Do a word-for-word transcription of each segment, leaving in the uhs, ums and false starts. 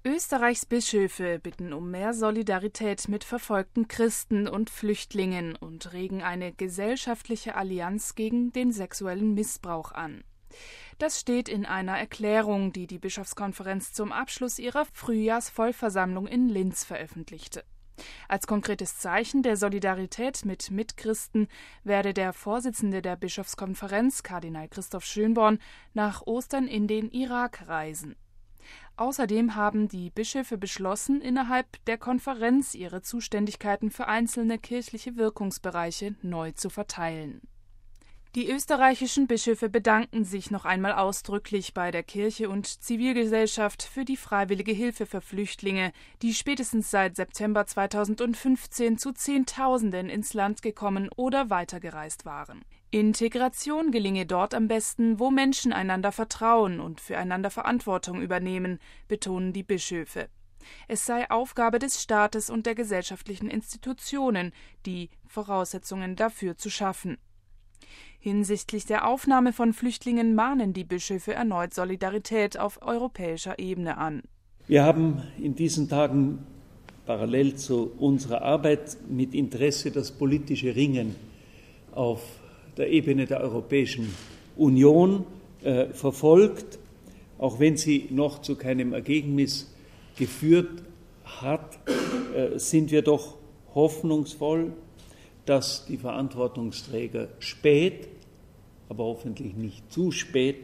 Österreichs Bischöfe bitten um mehr Solidarität mit verfolgten Christen und Flüchtlingen und regen eine gesellschaftliche Allianz gegen den sexuellen Missbrauch an. Das steht in einer Erklärung, die die Bischofskonferenz zum Abschluss ihrer Frühjahrsvollversammlung in Linz veröffentlichte. Als konkretes Zeichen der Solidarität mit Mitchristen werde der Vorsitzende der Bischofskonferenz, Kardinal Christoph Schönborn, nach Ostern in den Irak reisen. Außerdem haben die Bischöfe beschlossen, innerhalb der Konferenz ihre Zuständigkeiten für einzelne kirchliche Wirkungsbereiche neu zu verteilen. Die österreichischen Bischöfe bedanken sich noch einmal ausdrücklich bei der Kirche und Zivilgesellschaft für die freiwillige Hilfe für Flüchtlinge, die spätestens seit September zweitausendfünfzehn zu Zehntausenden ins Land gekommen oder weitergereist waren. Integration gelinge dort am besten, wo Menschen einander vertrauen und füreinander Verantwortung übernehmen, betonen die Bischöfe. Es sei Aufgabe des Staates und der gesellschaftlichen Institutionen, die Voraussetzungen dafür zu schaffen. Hinsichtlich der Aufnahme von Flüchtlingen mahnen die Bischöfe erneut Solidarität auf europäischer Ebene an. Wir haben in diesen Tagen parallel zu unserer Arbeit mit Interesse das politische Ringen auf der Ebene der Europäischen Union äh, verfolgt, auch wenn sie noch zu keinem Ergebnis geführt hat, äh, sind wir doch hoffnungsvoll, dass die Verantwortungsträger spät, aber hoffentlich nicht zu spät,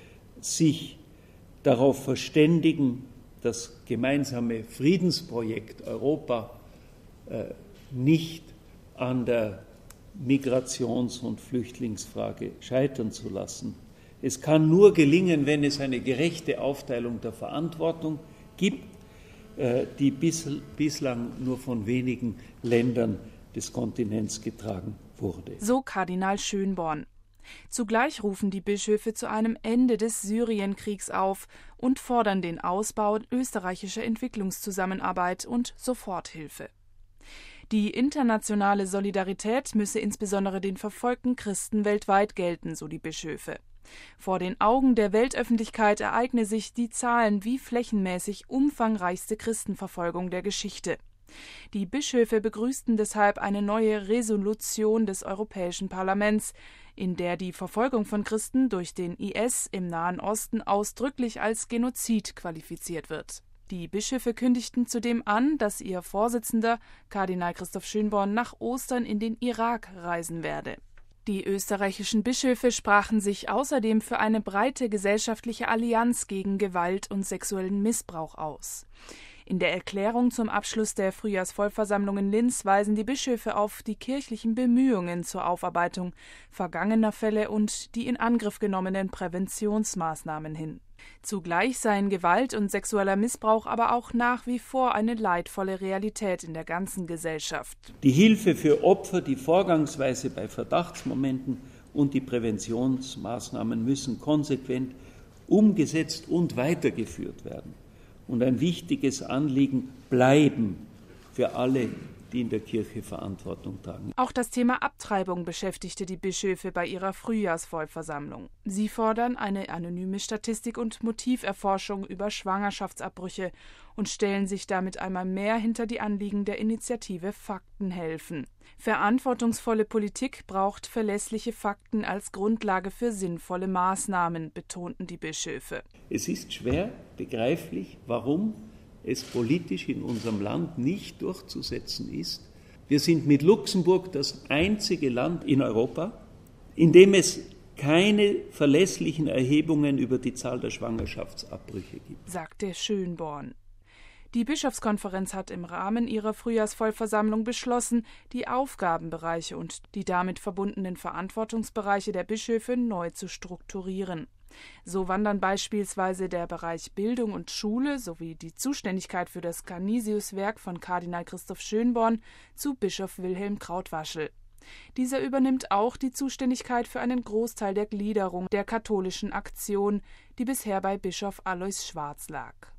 sich darauf verständigen, das gemeinsame Friedensprojekt Europa äh, nicht an der Migrations- und Flüchtlingsfrage scheitern zu lassen. Es kann nur gelingen, wenn es eine gerechte Aufteilung der Verantwortung gibt, äh, die bis, bislang nur von wenigen Ländern des Kontinents getragen wurde. So Kardinal Schönborn. Zugleich rufen die Bischöfe zu einem Ende des Syrienkriegs auf und fordern den Ausbau österreichischer Entwicklungszusammenarbeit und Soforthilfe. Die internationale Solidarität müsse insbesondere den verfolgten Christen weltweit gelten, so die Bischöfe. Vor den Augen der Weltöffentlichkeit ereigne sich die Zahlen wie flächenmäßig umfangreichste Christenverfolgung der Geschichte. Die Bischöfe begrüßten deshalb eine neue Resolution des Europäischen Parlaments, in der die Verfolgung von Christen durch den I S im Nahen Osten ausdrücklich als Genozid qualifiziert wird. Die Bischöfe kündigten zudem an, dass ihr Vorsitzender, Kardinal Christoph Schönborn, nach Ostern in den Irak reisen werde. Die österreichischen Bischöfe sprachen sich außerdem für eine breite gesellschaftliche Allianz gegen Gewalt und sexuellen Missbrauch aus. In der Erklärung zum Abschluss der Frühjahrsvollversammlung in Linz weisen die Bischöfe auf die kirchlichen Bemühungen zur Aufarbeitung vergangener Fälle und die in Angriff genommenen Präventionsmaßnahmen hin. Zugleich seien Gewalt und sexueller Missbrauch aber auch nach wie vor eine leidvolle Realität in der ganzen Gesellschaft. Die Hilfe für Opfer, die Vorgangsweise bei Verdachtsmomenten und die Präventionsmaßnahmen müssen konsequent umgesetzt und weitergeführt werden. Und ein wichtiges Anliegen bleiben für alle, die in der Kirche Verantwortung tragen. Auch das Thema Abtreibung beschäftigte die Bischöfe bei ihrer Frühjahrsvollversammlung. Sie fordern eine anonyme Statistik und Motiverforschung über Schwangerschaftsabbrüche und stellen sich damit einmal mehr hinter die Anliegen der Initiative Fakten helfen. Verantwortungsvolle Politik braucht verlässliche Fakten als Grundlage für sinnvolle Maßnahmen, betonten die Bischöfe. Es ist schwer begreiflich, warum es politisch in unserem Land nicht durchzusetzen ist. Wir sind mit Luxemburg das einzige Land in Europa, in dem es keine verlässlichen Erhebungen über die Zahl der Schwangerschaftsabbrüche gibt, sagte Schönborn. Die Bischofskonferenz hat im Rahmen ihrer Frühjahrsvollversammlung beschlossen, die Aufgabenbereiche und die damit verbundenen Verantwortungsbereiche der Bischöfe neu zu strukturieren. So wandern beispielsweise der Bereich Bildung und Schule sowie die Zuständigkeit für das Canisius-Werk von Kardinal Christoph Schönborn zu Bischof Wilhelm Krautwaschel. Dieser übernimmt auch die Zuständigkeit für einen Großteil der Gliederung der katholischen Aktion, die bisher bei Bischof Alois Schwarz lag.